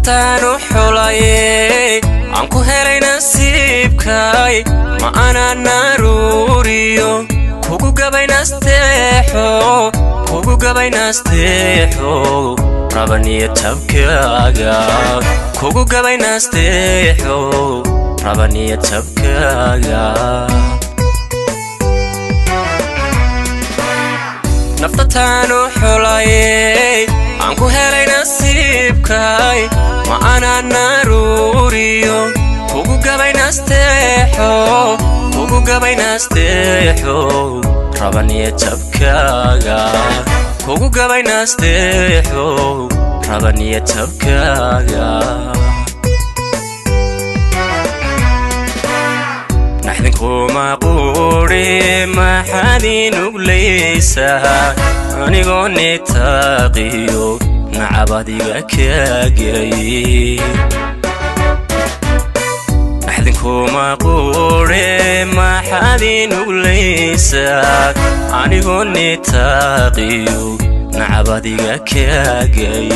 naftaanu xulaye aan ku helay nasiibkay ma ana naruuriyo kugu gabaynasteexo rabaniya tabkaaga kugu gabaynasteexo rabaniya tabkaaga naftaanu xulaye aan ku helay nasiibkay ma ana naruuriyo kugu gabaynasteexo rabaniya tabkaaga kugu gabaynasteexo rabaniya tabkaaga naxdinkuma quuri maxaadin ugleysa anigoo nitaaqiyo nacabadiga kaagay naxdinkuma quuri maxaadin ugleysa anigoo nitaaqiyo nacabadiga kaagay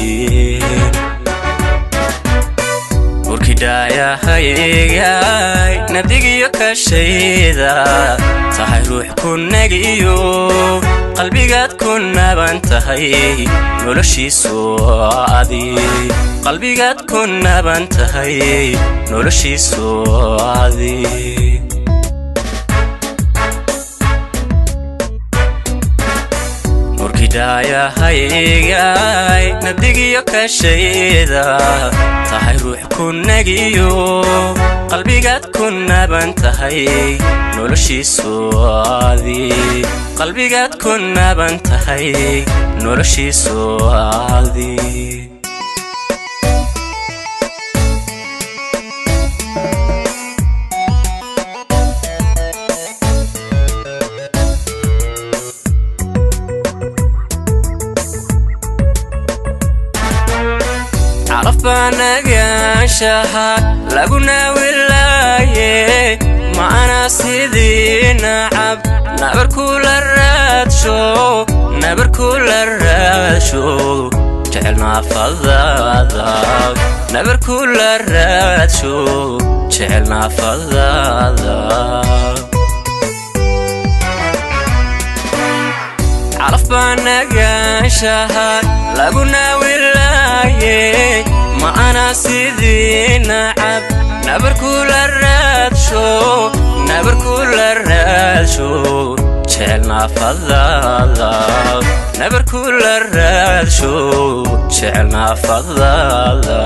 urkidhaayahayay nabdigiyo kashayda tahay ruux ku nagiyo qalbigaad ku naban tahay noloshiisu adi qalbigaad ku naban tahay noloshiisu adi urkidhaayahayay nabdigiyo kashayda tahay ruux ku nagiyo qalbigaad ku naban tahay noloshiisu adi qalbigaad ku naban tahay noloshiisu adi nagaashaha laguna wilaaye macana sidii nacab nabarkula raadsho jecel naafadaada nabarkula raadsho jecel naafadaada calafba nagaashaha laguna wilaaye ma ana sidii nacab nabarkula raadsho jecel naafadaada nabarkula raadsho jecel naafadaada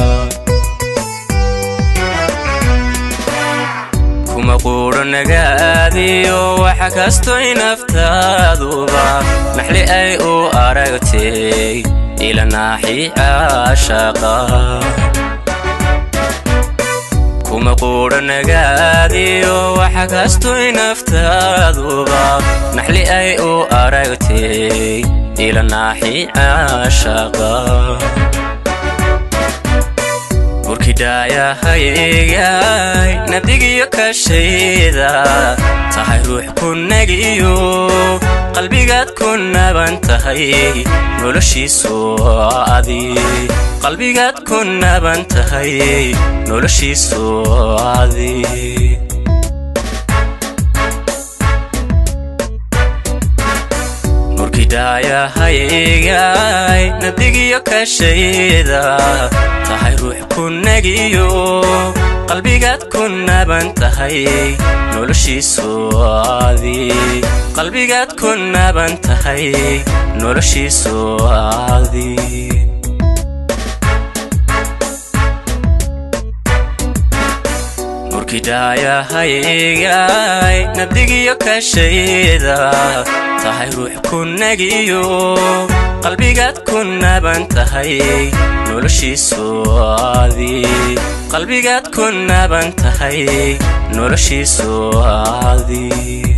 kuma quuro nagaadiyo waxa kastoy naftaaduba maxli ay u aragtay ila naaxi caashaqa kuma quuro nagaadiyo waxa kastoy naftaaduba maxli ay u aragtay ila naaxi caashaqa urkidhaayahayay nabdigiyo kashayda tahay ruux ku nagiyo qalbigaad ku naban tahay noloshiisu adi qalbigaad ku naban tahay noloshiisu adi urkidhaayahayay nabdigiyo kashayda tahay ruux ku nagiyo qalbigaad ku naban tahay noloshiisu adi qalbigaad ku naban tahay noloshiisu adi urkidhaayahayay nabdigiyo kashayda tahay ruux ku nagiyo qalbigaad ku naban tahay noloshiisu adi qalbigaad ku naban tahay noloshiisu adi